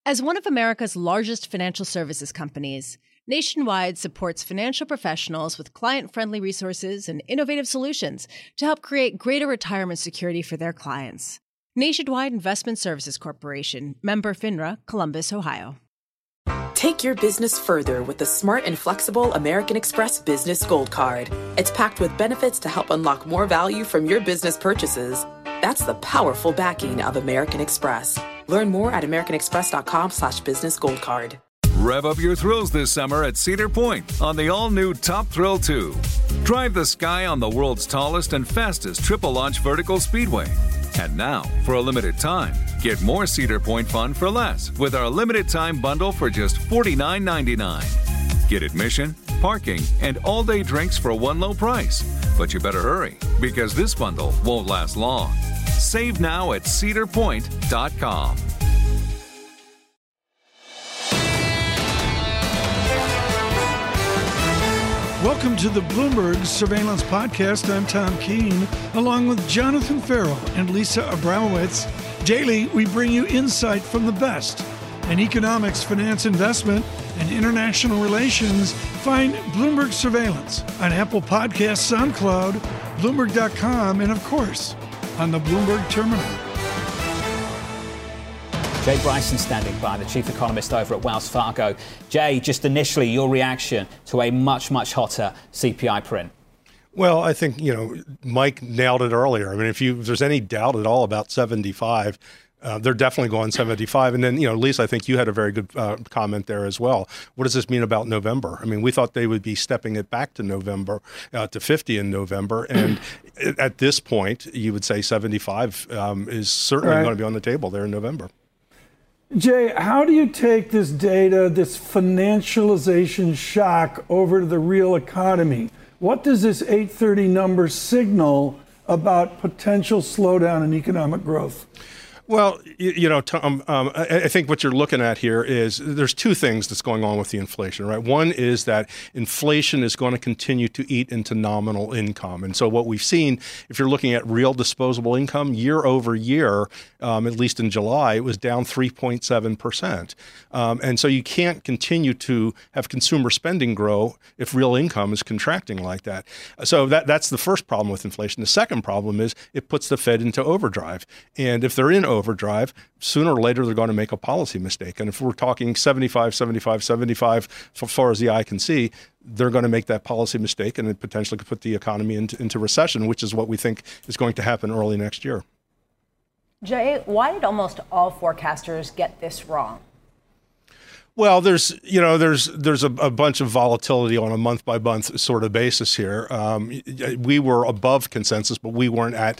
As one of America's largest financial services companies, Nationwide supports financial professionals with client-friendly resources and innovative solutions to help create greater retirement security for their clients. Nationwide Investment Services Corporation, member FINRA, Columbus, Ohio. Take your business further with the smart and flexible American Express Business Gold Card. It's packed with benefits to help unlock more value from your business purchases. That's the powerful backing of American Express. Learn more at americanexpress.com/business gold card. Rev up your thrills this summer at Cedar Point on the all-new Top Thrill 2. Drive the sky on the world's tallest and fastest triple-launch vertical speedway. And now, for a limited time, get more Cedar Point fun for less with our limited-time bundle for just $49.99. Get admission, parking, and all-day drinks for one low price. But you better hurry, because this bundle won't last long. Save now at cedarpoint.com. Welcome to the Bloomberg Surveillance Podcast. I'm Tom Keene, along with Jonathan Farrell and Lisa Abramowitz. Daily, we bring you insight from the best in economics, finance, investment, and international relations. Find Bloomberg Surveillance on Apple Podcasts, SoundCloud, Bloomberg.com, and of course, on the Bloomberg Terminal. Jay Bryson standing by, the chief economist over at Wells Fargo. Jay, just initially, your reaction to a much, much hotter CPI print. Well, I think, Mike nailed it earlier. I mean, if there's any doubt at all about 75, they're definitely going 75. And then, Lisa, I think you had a very good comment there as well. What does this mean about November? I mean, we thought they would be stepping it back to November, to 50 in November. And at this point, you would say 75 is certainly going to be on the table there in November. Jay, how do you take this data, this financialization shock over to the real economy? What does this 830 number signal about potential slowdown in economic growth? Well, Tom, I think what you're looking at here is there's two things that's going on with the inflation, right? One is that inflation is going to continue to eat into nominal income. And so what we've seen, if you're looking at real disposable income year over year, at least in July, it was down 3.7%. And so you can't continue to have consumer spending grow if real income is contracting like that. So that's the first problem with inflation. The second problem is it puts the Fed into overdrive. And if they're in overdrive, sooner or later they're going to make a policy mistake. And if we're talking 75 so far as the eye can see, they're going to make that policy mistake and it potentially could put the economy into recession, which is what we think is going to happen early next year. Jay, why did almost all forecasters get this wrong? Well, there's a bunch of volatility on a month-by-month sort of basis here. We were above consensus, but we weren't at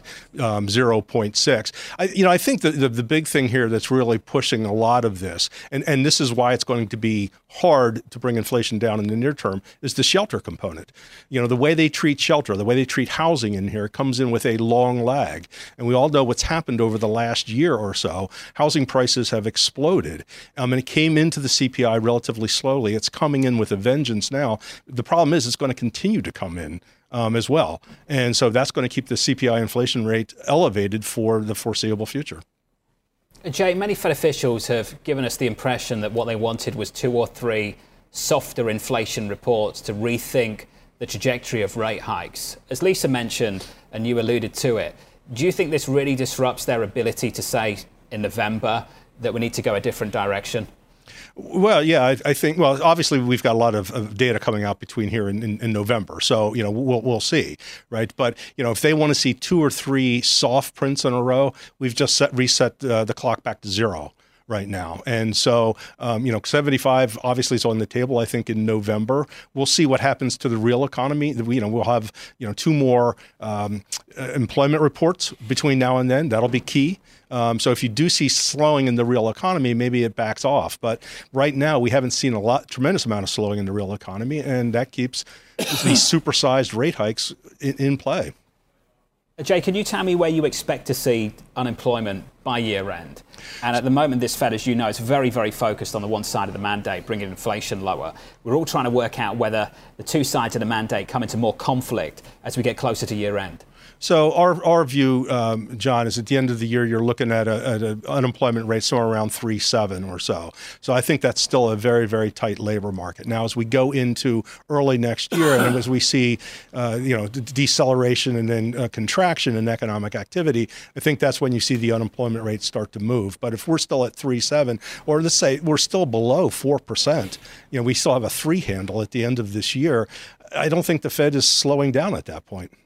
0.6. I think the big thing here that's really pushing a lot of this, and this is why it's going to be hard to bring inflation down in the near term, is the shelter component. The way they treat shelter, the way they treat housing in here comes in with a long lag. And we all know what's happened over the last year or so. Housing prices have exploded. And it came into the CPI relatively slowly. It's coming in with a vengeance now. The problem is it's going to continue to come in as well. And so that's going to keep the CPI inflation rate elevated for the foreseeable future. Jay, many Fed officials have given us the impression that what they wanted was 2 or 3 softer inflation reports to rethink the trajectory of rate hikes. As Lisa mentioned, and you alluded to it, do you think this really disrupts their ability to say in November that we need to go a different direction? Well, yeah, I think, obviously we've got a lot of data coming out between here in November. So, we'll see, right? But, if they want to see 2 or 3 soft prints in a row, we've just reset the clock back to 0 right now. And so, 75 obviously is on the table, I think, in November. We'll see what happens to the real economy. We'll have, 2 more employment reports between now and then. That'll be key. So if you do see slowing in the real economy, maybe it backs off. But right now, we haven't seen tremendous amount of slowing in the real economy, and that keeps these supersized rate hikes in play. Jay, can you tell me where you expect to see unemployment by year end? And at the moment, this Fed, as you know, is very, very focused on the one side of the mandate, bringing inflation lower. We're all trying to work out whether the two sides of the mandate come into more conflict as we get closer to year end. So our view, John, is at the end of the year, you're looking at an unemployment rate somewhere around 3.7 or so. So I think that's still a very, very tight labor market. Now, as we go into early next year, and as we see, deceleration and then contraction in economic activity, I think that's when you see the unemployment rate start to move. But if we're still at 3.7, or let's say we're still below 4%, we still have a 3 handle at the end of this year. I don't think the Fed is slowing down at that point.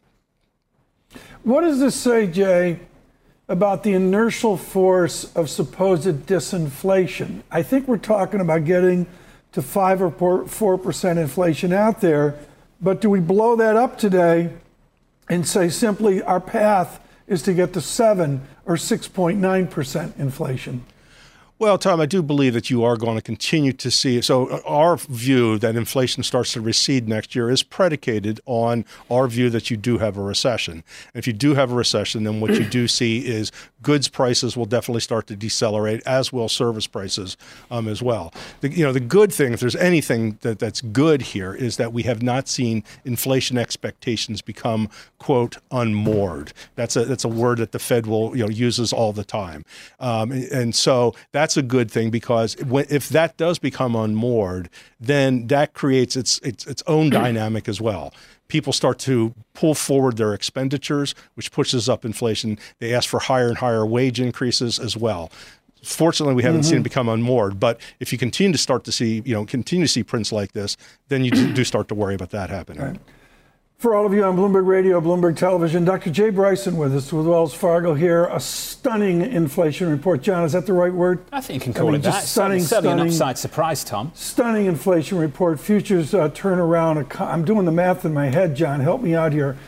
What does this say, Jay, about the inertial force of supposed disinflation? I think we're talking about getting to 5 or 4% inflation out there, but do we blow that up today and say simply our path is to get to 7 or 6.9% inflation? Well, Tom, I do believe that you are going to continue to see. So our view that inflation starts to recede next year is predicated on our view that you do have a recession. And if you do have a recession, then what you do see is goods prices will definitely start to decelerate, as will service prices as well. The good thing, if there's anything that's good here, is that we have not seen inflation expectations become, quote, unmoored. That's a word that the Fed will uses all the time, and so that's a good thing, because if that does become unmoored, then that creates its own dynamic as well. People start to pull forward their expenditures, which pushes up inflation. They ask for higher and higher wage increases as well. Fortunately, we haven't seen it become unmoored. But if you continue to see prints like this, then you do start to worry about that happening. Right. For all of you on Bloomberg Radio, Bloomberg Television, Dr. Jay Bryson with us with Wells Fargo here. A stunning inflation report. John, is that the right word? I think you can call it that. Stunning, certainly an upside surprise, Tom. Stunning inflation report. Futures turn around. I'm doing the math in my head, John. Help me out here.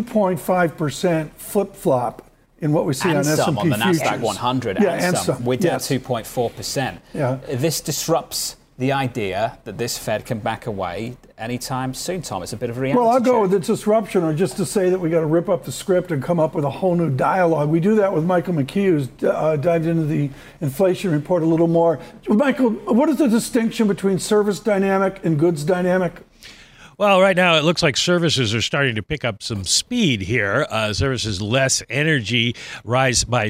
2.5% flip-flop in what we see and on S&P some on the futures. NASDAQ 100. Yeah, and some. We're down 2.4%. Yeah. This disrupts the idea that this Fed can back away anytime soon, Tom. It's a bit of a reality Well, I'll go check. with the disruption, or just to say that we got to rip up the script and come up with a whole new dialogue. We do that with Michael McKee, who's dived into the inflation report a little more. Michael, what is the distinction between service dynamic and goods dynamic? Well, right now it looks like services are starting to pick up some speed here. Services less energy rise by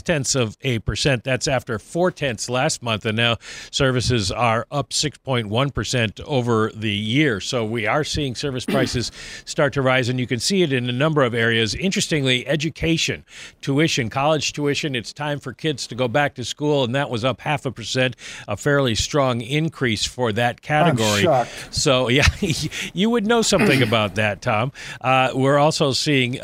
0.6%. That's after 0.4 last month, and now services are up 6.1% over the year. So we are seeing service prices start to rise, and you can see it in a number of areas. Interestingly, education, tuition, college tuition. It's time for kids to go back to school, and that was up 0.5%, a fairly strong increase for that category. I'm shocked. So yeah. You would know something about that, Tom. We're also seeing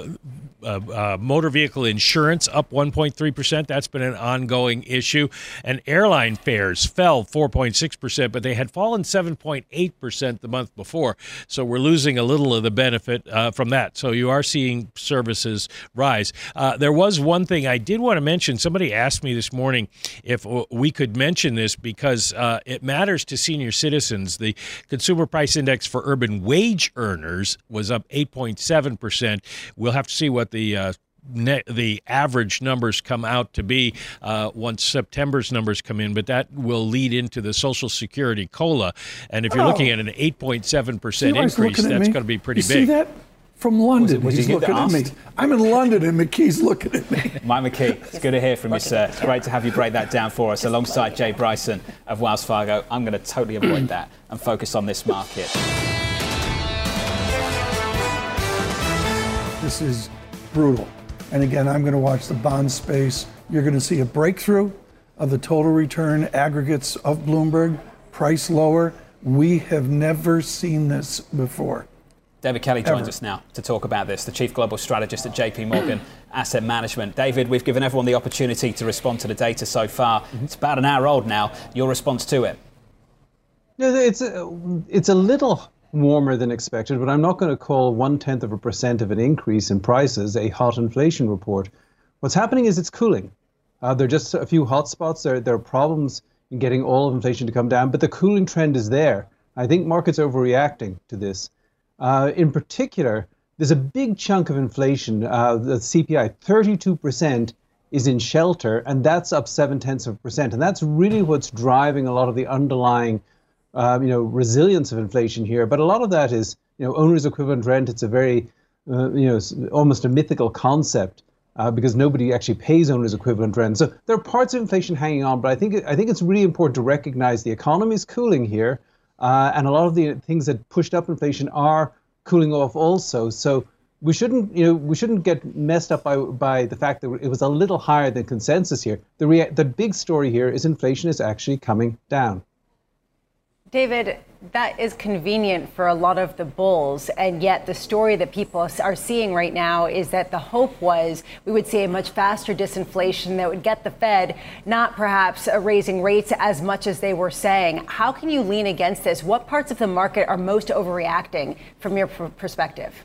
motor vehicle insurance up 1.3%. That's been an ongoing issue. And airline fares fell 4.6%, but they had fallen 7.8% the month before. So we're losing a little of the benefit from that. So you are seeing services rise. There was one thing I did want to mention. Somebody asked me this morning if we could mention this because it matters to senior citizens. The Consumer Price Index for urban wage earners was up 8.7%. We'll have to see what the average numbers come out to be once September's numbers come in, but that will lead into the Social Security COLA. And if you're looking at an 8.7% increase, that's going to be pretty big. See that? From London, he's looking at me. I'm in London and McKee's looking at me. Mike McKee, it's good to hear from you, sir. It's great to have you break that down for us alongside Jay Bryson of Wells Fargo. I'm going to totally avoid that and focus on this market. This is brutal. And again, I'm going to watch the bond space. You're going to see a breakthrough of the total return aggregates of Bloomberg, price lower. We have never seen this before. David Kelly joins us now to talk about this, the Chief Global Strategist at JP Morgan Asset Management. David, we've given everyone the opportunity to respond to the data so far. It's about an hour old now. Your response to it? It's a little warmer than expected, but I'm not going to call 0.1% of an increase in prices a hot inflation report. What's happening is it's cooling. There are just a few hot spots. There are problems in getting all of inflation to come down, but the cooling trend is there. I think markets are overreacting to this. In particular, there's a big chunk of inflation, the CPI, 32% is in shelter, and that's up 0.7%. And that's really what's driving a lot of the underlying resilience of inflation here. But a lot of that is, owner's equivalent rent. It's a very almost a mythical concept because nobody actually pays owner's equivalent rent. So there are parts of inflation hanging on, but I think it's really important to recognize the economy is cooling here, and a lot of the things that pushed up inflation are cooling off also. So we shouldn't get messed up by the fact that it was a little higher than consensus here. The big story here is inflation is actually coming down. David, that is convenient for a lot of the bulls, and yet the story that people are seeing right now is that the hope was we would see a much faster disinflation that would get the Fed not perhaps raising rates as much as they were saying. How can you lean against this? What parts of the market are most overreacting from your perspective?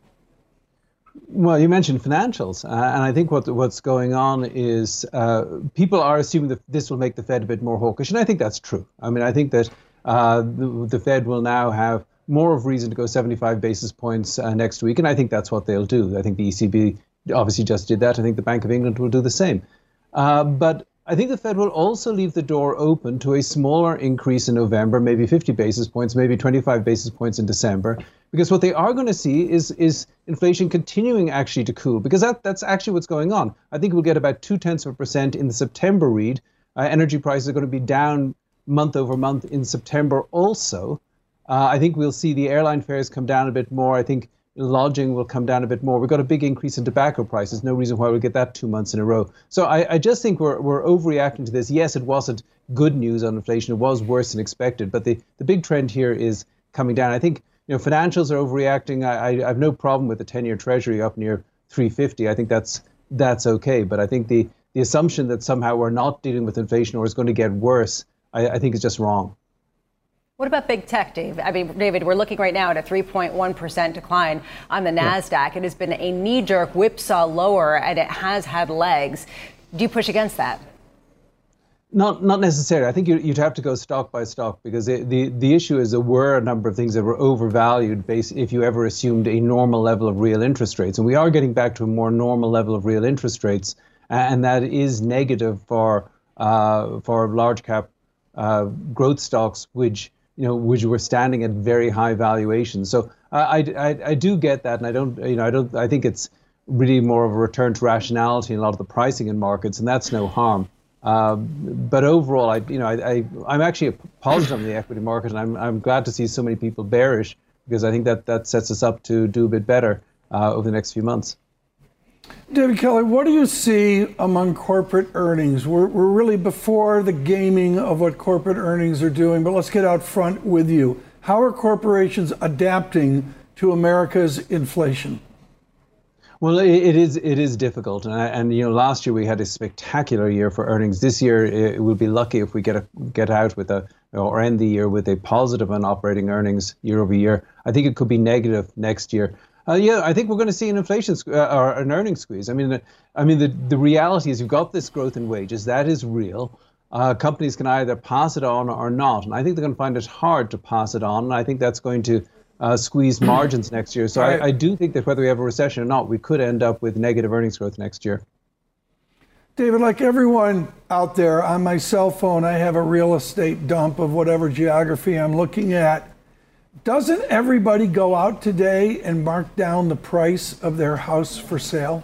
Well, you mentioned financials, and I think what's going on is people are assuming that this will make the Fed a bit more hawkish, and I think that's true. I mean, I think that the Fed will now have more of reason to go 75 basis points next week, and I think that's what they'll do. I think the ECB obviously just did that. I think the Bank of England will do the same. But I think the Fed will also leave the door open to a smaller increase in November, maybe 50 basis points, maybe 25 basis points in December, because what they are going to see is inflation continuing actually to cool, because that's actually what's going on. I think we'll get about 0.2% in the September read. Energy prices are going to be down month over month in September also. I think we'll see the airline fares come down a bit more. I think lodging will come down a bit more. We've got a big increase in tobacco prices. No reason why we'll get that 2 months in a row. So I just think we're overreacting to this. Yes, it wasn't good news on inflation. It was worse than expected. But the big trend here is coming down. I think financials are overreacting. I have no problem with the 10-year Treasury up near 350. I think that's okay. But I think the assumption that somehow we're not dealing with inflation or it's going to get worse, I think is just wrong. What about big tech, Dave? I mean, David, we're looking right now at a 3.1% decline on the NASDAQ. Yeah. It has been a knee-jerk whipsaw lower, and it has had legs. Do you push against that? Not necessarily. I think you'd have to go stock by stock, because the issue is there were a number of things that were overvalued if you ever assumed a normal level of real interest rates. And we are getting back to a more normal level of real interest rates, and that is negative for large cap growth stocks, which were standing at very high valuations. So I do get that, and I think it's really more of a return to rationality in a lot of the pricing in markets, and that's no harm. But overall, I'm actually positive on the equity market, and I'm glad to see so many people bearish, because I think that sets us up to do a bit better over the next few months. David Kelly, what do you see among corporate earnings? We're really before the gaming of what corporate earnings are doing, but let's get out front with you. How are corporations adapting to America's inflation? Well, it is difficult, and last year we had a spectacular year for earnings. This year it will be lucky if we get out with or end the year with a positive on operating earnings year over year. I think it could be negative next year. I think we're going to see an inflation or an earnings squeeze. I mean, the reality is you've got this growth in wages that is real. Companies can either pass it on or not, and I think they're going to find it hard to pass it on. And I think that's going to squeeze margins next year. So I do think that whether we have a recession or not, we could end up with negative earnings growth next year. David, like everyone out there, on my cell phone, I have a real estate dump of whatever geography I'm looking at. Doesn't everybody go out today and mark down the price of their house for sale?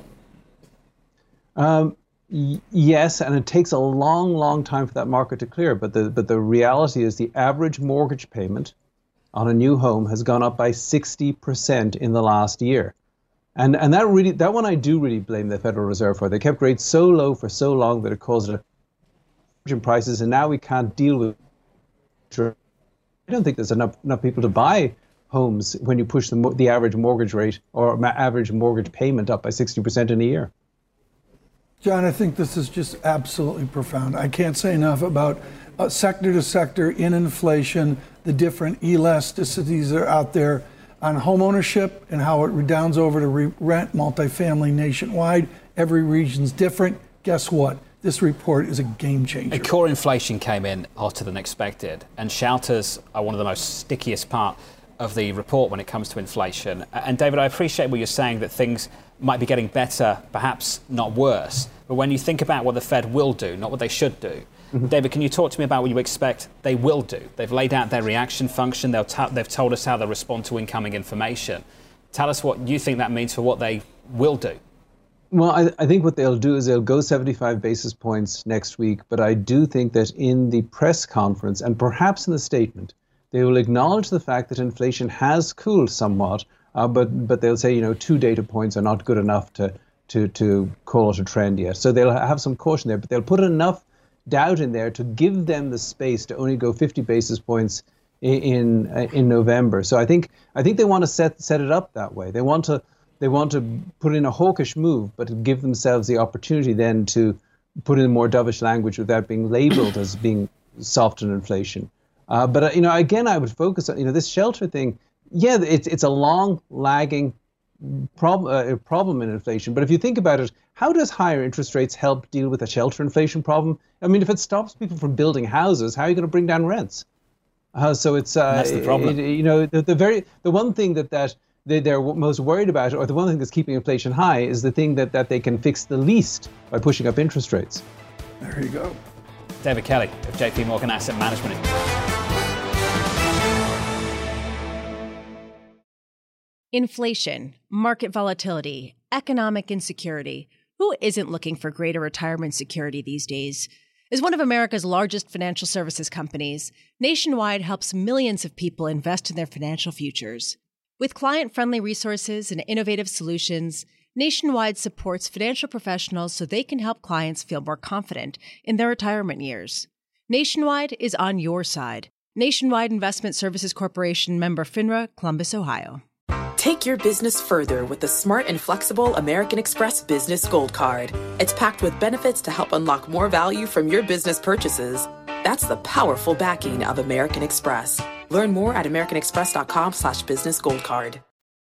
Yes, and it takes a long, long time for that market to clear. But the reality is the average mortgage payment on a new home has gone up by 60% in the last year. And that one I do really blame the Federal Reserve for. They kept rates so low for so long that it caused a in prices, and now we can't deal with it. I don't think there's enough people to buy homes when you push the average mortgage rate or average mortgage payment up by 60% in a year. John, I think this is just absolutely profound. I can't say enough about sector to sector in inflation, the different elasticities that are out there on home ownership and how it redounds over to rent multifamily nationwide. Every region's different. Guess what? This report is a game changer. And core inflation came in hotter than expected, and shelters are one of the most stickiest part of the report when it comes to inflation. And David, I appreciate what you're saying, that things might be getting better, perhaps not worse. But when you think about what the Fed will do, not what they should do, David, can you talk to me about what you expect they will do? They've laid out their reaction function. They've told us how they'll respond to incoming information. Tell us what you think that means for what they will do. Well, I think what they'll do is they'll go 75 basis points next week, but I do think that in the press conference and perhaps in the statement, they will acknowledge the fact that inflation has cooled somewhat, but they'll say, 2 data points are not good enough to call it a trend yet. So they'll have some caution there, but they'll put enough doubt in there to give them the space to only go 50 basis points in November. So I think they want to set it up that way. They want to put in a hawkish move, but give themselves the opportunity then to put in more dovish language without being labeled as being soft on inflation. But again, I would focus on this shelter thing. Yeah, it's a long lagging problem in inflation. But if you think about it, how does higher interest rates help deal with a shelter inflation problem? I mean, if it stops people from building houses, how are you going to bring down rents? So it's that's the problem. The one thing that they're most worried about, or the one thing that's keeping inflation high, is the thing that they can fix the least by pushing up interest rates. There you go. David Kelly of JP Morgan Asset Management. Inflation, market volatility, economic insecurity. Who isn't looking for greater retirement security these days? As one of America's largest financial services companies, Nationwide helps millions of people invest in their financial futures. With client-friendly resources and innovative solutions, Nationwide supports financial professionals so they can help clients feel more confident in their retirement years. Nationwide is on your side. Nationwide Investment Services Corporation, member FINRA, Columbus, Ohio. Take your business further with the smart and flexible American Express Business Gold Card. It's packed with benefits to help unlock more value from your business purchases. That's the powerful backing of American Express. Learn more at americanexpress.com/businessgoldcard.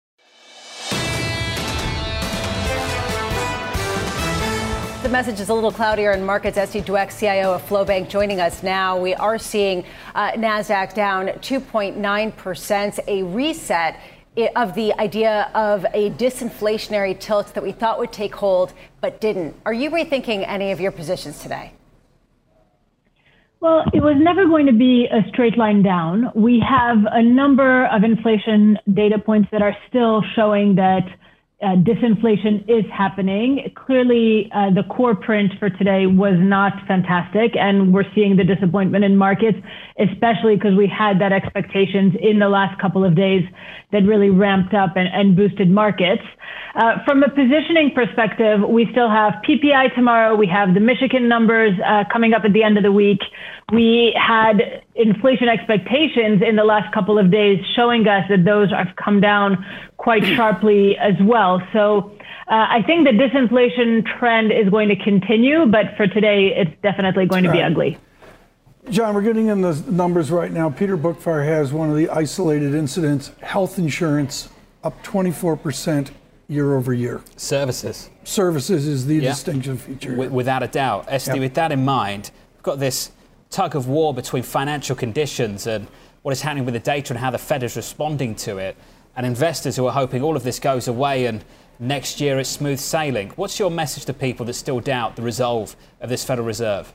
The message is a little cloudier in markets. Esty Dweck, CIO of Flowbank, joining us now. We are seeing NASDAQ down 2.9%, a reset of the idea of a disinflationary tilt that we thought would take hold but didn't. Are you rethinking any of your positions today? Well, it was never going to be a straight line down. We have a number of inflation data points that are still showing that disinflation is happening. Clearly, the core print for today was not fantastic, and we're seeing the disappointment in markets, especially because we had that expectations in the last couple of days that really ramped up and boosted markets. From a positioning perspective, we still have PPI tomorrow. We have the Michigan numbers coming up at the end of the week. We had inflation expectations in the last couple of days showing us that those have come down quite sharply as well. So I think the disinflation trend is going to continue, but for today, it's definitely going to be ugly. John, we're getting in the numbers right now. Peter Bookfire has one of the isolated incidents, health insurance up 24% year over year. Services is the distinction feature. Without a doubt. Esty, with that in mind, we've got this tug of war between financial conditions and what is happening with the data and how the Fed is responding to it, and investors who are hoping all of this goes away and next year it's smooth sailing. What's your message to people that still doubt the resolve of this Federal Reserve?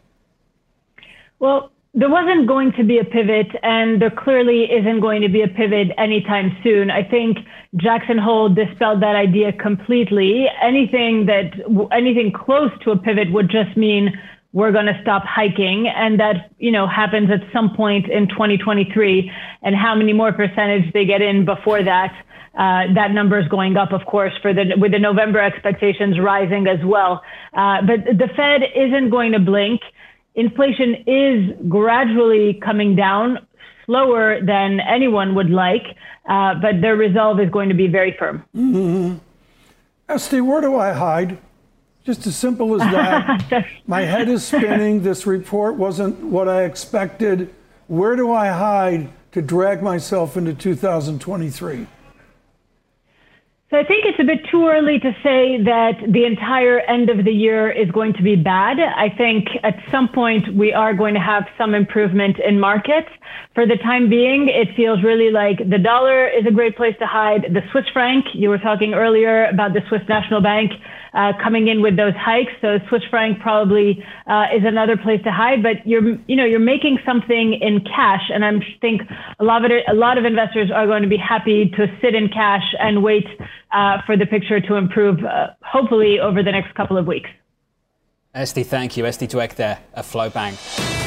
Well, there wasn't going to be a pivot, and there clearly isn't going to be a pivot anytime soon. I think Jackson Hole dispelled that idea completely. Anything close to a pivot would just mean we're going to stop hiking, and that happens at some point in 2023. And how many more percentage they get in before that? That number is going up, of course, with the November expectations rising as well. But the Fed isn't going to blink. Inflation is gradually coming down, slower than anyone would like, but their resolve is going to be very firm. Mm-hmm. Esty, where do I hide? Just as simple as that. My head is spinning. This report wasn't what I expected. Where do I hide to drag myself into 2023? So I think it's a bit too early to say that the entire end of the year is going to be bad. I think at some point we are going to have some improvement in markets. For the time being, it feels really like the dollar is a great place to hide. The Swiss franc, you were talking earlier about the Swiss National Bank coming in with those hikes. So Swiss franc probably is another place to hide, but you're making something in cash. And I think a lot of investors are going to be happy to sit in cash and wait for the picture to improve, hopefully over the next couple of weeks. Esti, thank you. Esti Dweck there at FlowBank.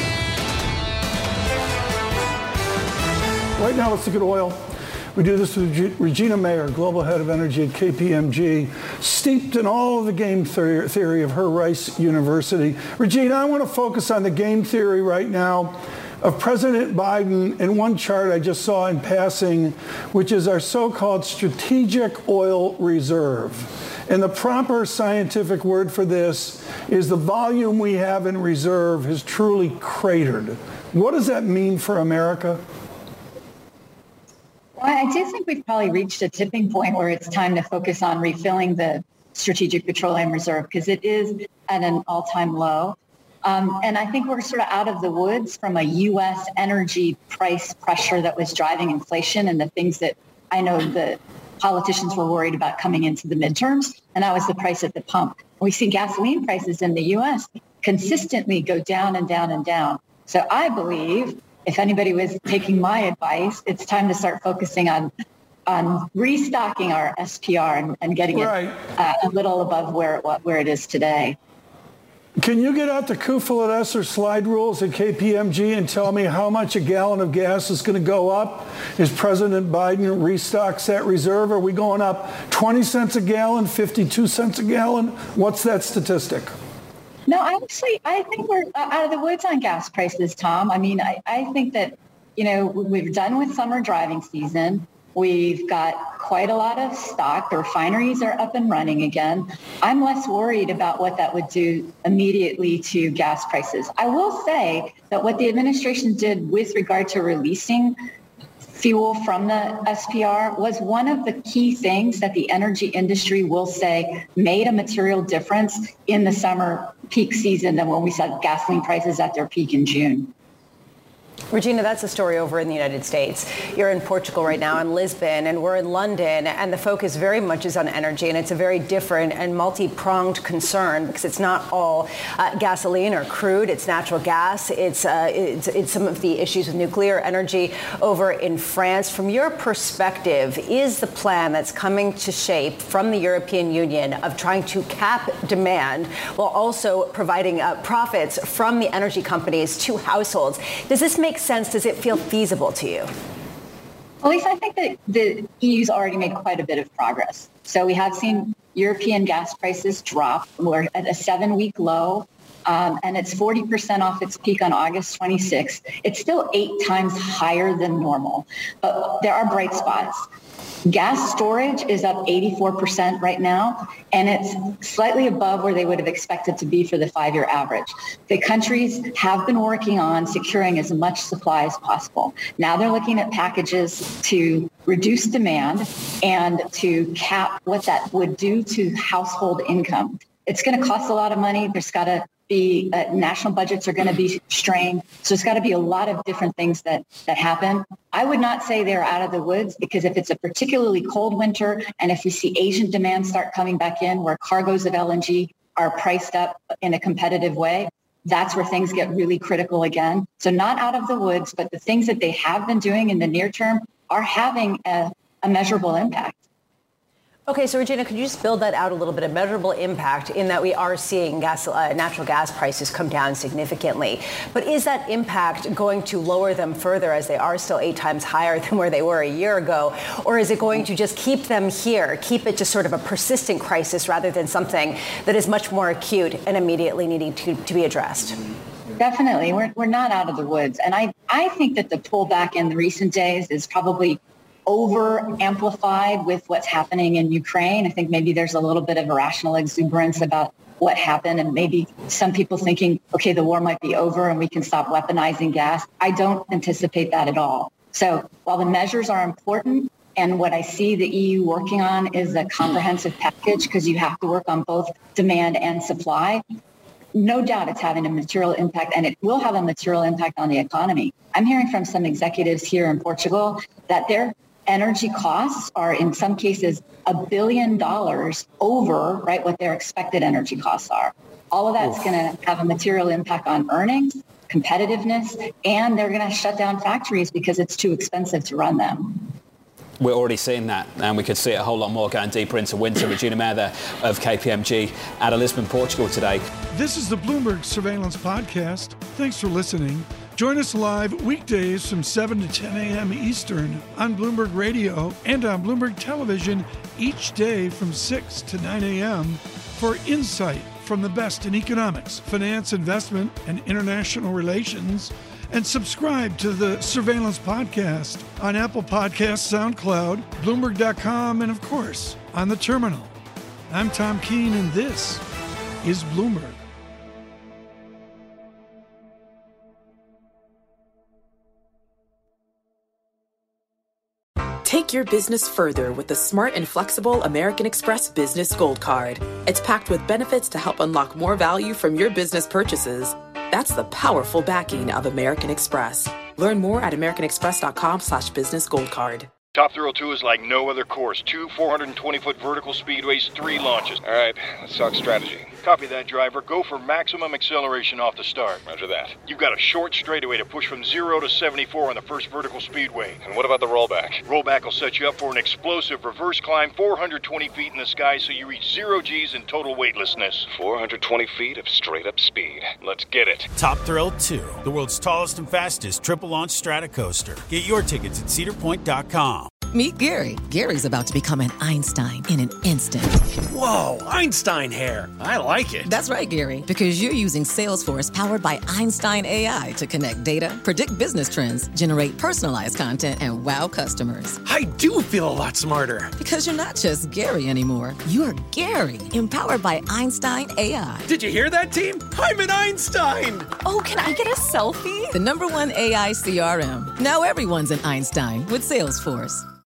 Right now, let's look at oil. We do this with Regina Mayer, Global Head of Energy at KPMG, steeped in all of the game theory of her Rice University. Regina, I want to focus on the game theory right now of President Biden in one chart I just saw in passing, which is our so-called strategic oil reserve. And the proper scientific word for this is the volume we have in reserve has truly cratered. What does that mean for America? Well, I do think we've probably reached a tipping point where it's time to focus on refilling the Strategic Petroleum Reserve because it is at an all-time low. And I think we're sort of out of the woods from a U.S. energy price pressure that was driving inflation and the things that I know the politicians were worried about coming into the midterms, and that was the price at the pump. We see gasoline prices in the U.S. consistently go down and down and down. So I believe if anybody was taking my advice, it's time to start focusing on restocking our SPR and getting it a little above where it is today. Can you get out the Kufuor or slide rules at KPMG and tell me how much a gallon of gas is going to go up as President Biden restocks that reserve? Are we going up 20 cents a gallon, 52 cents a gallon? What's that statistic? No, honestly, I think we're out of the woods on gas prices, Tom. I mean, I think that, we're done with summer driving season. We've got quite a lot of stock. The refineries are up and running again. I'm less worried about what that would do immediately to gas prices. I will say that what the administration did with regard to releasing fuel from the SPR was one of the key things that the energy industry will say made a material difference in the summer peak season than when we saw gasoline prices at their peak in June. Regina, that's a story over in the United States. You're in Portugal right now, in Lisbon, and we're in London, and the focus very much is on energy, and it's a very different and multi-pronged concern because it's not all gasoline or crude. It's natural gas. It's some of the issues with nuclear energy over in France. From your perspective, is the plan that's coming to shape from the European Union of trying to cap demand while also providing profits from the energy companies to households, does this make sense? Does it feel feasible to you? Well, Lisa, I think that the EU's already made quite a bit of progress. So we have seen European gas prices drop. We're at a 7-week low, and it's 40% off its peak on August 26th. It's still 8 times higher than normal, but there are bright spots. Gas storage is up 84% right now, and it's slightly above where they would have expected to be for the 5-year average. The countries have been working on securing as much supply as possible. Now they're looking at packages to reduce demand and to cap what that would do to household income. It's going to cost a lot of money. There's got to be national budgets are going to be strained. So it's got to be a lot of different things that happen. I would not say they're out of the woods because if it's a particularly cold winter and if we see Asian demand start coming back in where cargoes of LNG are priced up in a competitive way, that's where things get really critical again. So not out of the woods, but the things that they have been doing in the near term are having a measurable impact. Okay, so Regina, could you just build that out a little bit, a measurable impact in that we are seeing natural gas prices come down significantly. But is that impact going to lower them further as they are still 8 times higher than where they were a year ago? Or is it going to just keep them here, keep it just sort of a persistent crisis rather than something that is much more acute and immediately needing to be addressed? Definitely. We're not out of the woods. And I think that the pullback in the recent days is probably over-amplified with what's happening in Ukraine. I think maybe there's a little bit of irrational exuberance about what happened and maybe some people thinking, okay, the war might be over and we can stop weaponizing gas. I don't anticipate that at all. So while the measures are important And what I see the EU working on is a comprehensive package because you have to work on both demand and supply. No doubt it's having a material impact, and it will have a material impact on the economy. I'm hearing from some executives here in Portugal that their energy costs are in some cases $1 billion over, right, what their expected energy costs are. All of that's going to have a material impact on earnings, competitiveness, and they're going to shut down factories because it's too expensive to run them. We're already seeing that, and we could see it a whole lot more going deeper into winter. Regina Mayer there of KPMG out of Lisbon, Portugal today. This is the Bloomberg Surveillance Podcast. Thanks for listening. Join us live weekdays from 7 to 10 a.m. Eastern on Bloomberg Radio and on Bloomberg Television each day from 6 to 9 a.m. for insight from the best in economics, finance, investment, and international relations. And subscribe to the Surveillance Podcast on Apple Podcasts, SoundCloud, Bloomberg.com, and of course, on the terminal. I'm Tom Keene, and this is Bloomberg. Take your business further with the smart and flexible American Express Business Gold Card. It's packed with benefits to help unlock more value from your business purchases. That's the powerful backing of American Express. Learn more at americanexpress.com/business gold card. Top Thrill 2 is like no other course. 2 420-foot vertical speedways, 3 launches. All right, let's talk strategy. Copy that, driver. Go for maximum acceleration off the start. Roger that. You've got a short straightaway to push from 0 to 74 on the first vertical speedway. And what about the rollback? Rollback will set you up for an explosive reverse climb 420 feet in the sky so you reach 0 Gs in total weightlessness. 420 feet of straight-up speed. Let's get it. Top Thrill 2, the world's tallest and fastest triple-launch stratocoaster. Get your tickets at cedarpoint.com. Meet Gary. Gary's about to become an Einstein in an instant. Whoa, Einstein hair. I like it. That's right, Gary, because you're using Salesforce powered by Einstein AI to connect data, predict business trends, generate personalized content, and wow customers. I do feel a lot smarter. Because you're not just Gary anymore. You're Gary, empowered by Einstein AI. Did you hear that, team? I'm an Einstein. Oh, can I get a selfie? The #1 AI CRM. Now everyone's an Einstein with Salesforce.